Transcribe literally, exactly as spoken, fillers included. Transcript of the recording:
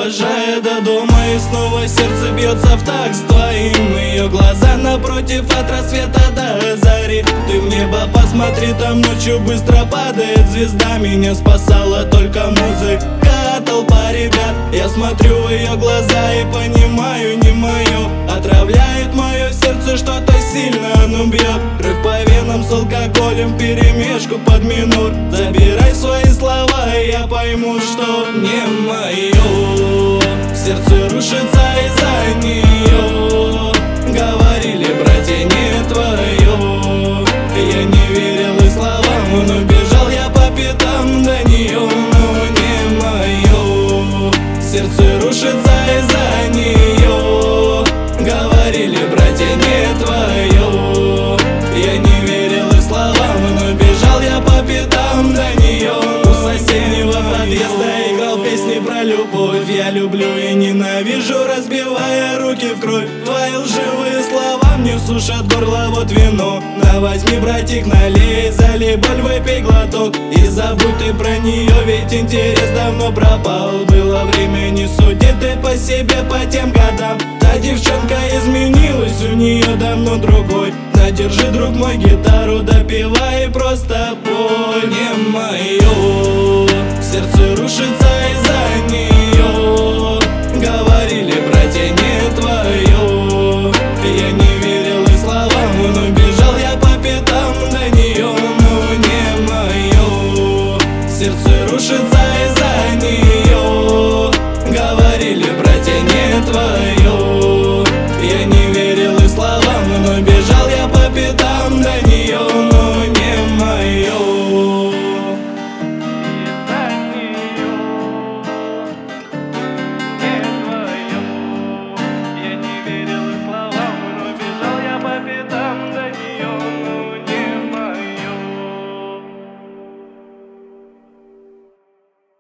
провожая до дома, и снова сердце бьется в такт с твоим. Ее глаза напротив от рассвета до зари. Ты в небо посмотри, там ночью быстро падает звезда. Меня спасала только музыка, толпа ребят. Я смотрю в ее глаза и понимаю, не мое. Отравляет мое сердце что-то сильно, оно бьет. Кровь по венам с алкоголем вперемешку под минор. Забирай свои слова, и я пойму, что не мое. Сердце рушится из-за нее. Говорили, братья, не твое. Я не верил их словам, но бежал я по пятам до нее, но не мое. Сердце рушится из-за нее. Говорили, братья, не твое. Я не верил их словам, но бежал я по пятам до нее. У соседнего подъезда играл песни про любовь. Я люблю и ненавижу, разбивая руки в кровь. Твои лживые слова мне сушат горло, вот вино. На возьми, братик, налей, залей боль, выпей глоток. И забудь ты про нее, ведь интерес давно пропал. Было время, не суди ты по себе по тем годам. Та девчонка изменилась, у нее давно другой. На, держи, друг мой, гитару допивай и просто пой. Не мое, сердце рушится из-за нее. Говорили, братья, не твое. Я не верил их словам, но бежал я по пятам до нее, но не мое. Сердце рушится из-за нее. Говорили, братья, не твое. Я не верил их словам, но бежал я по пятам до нее.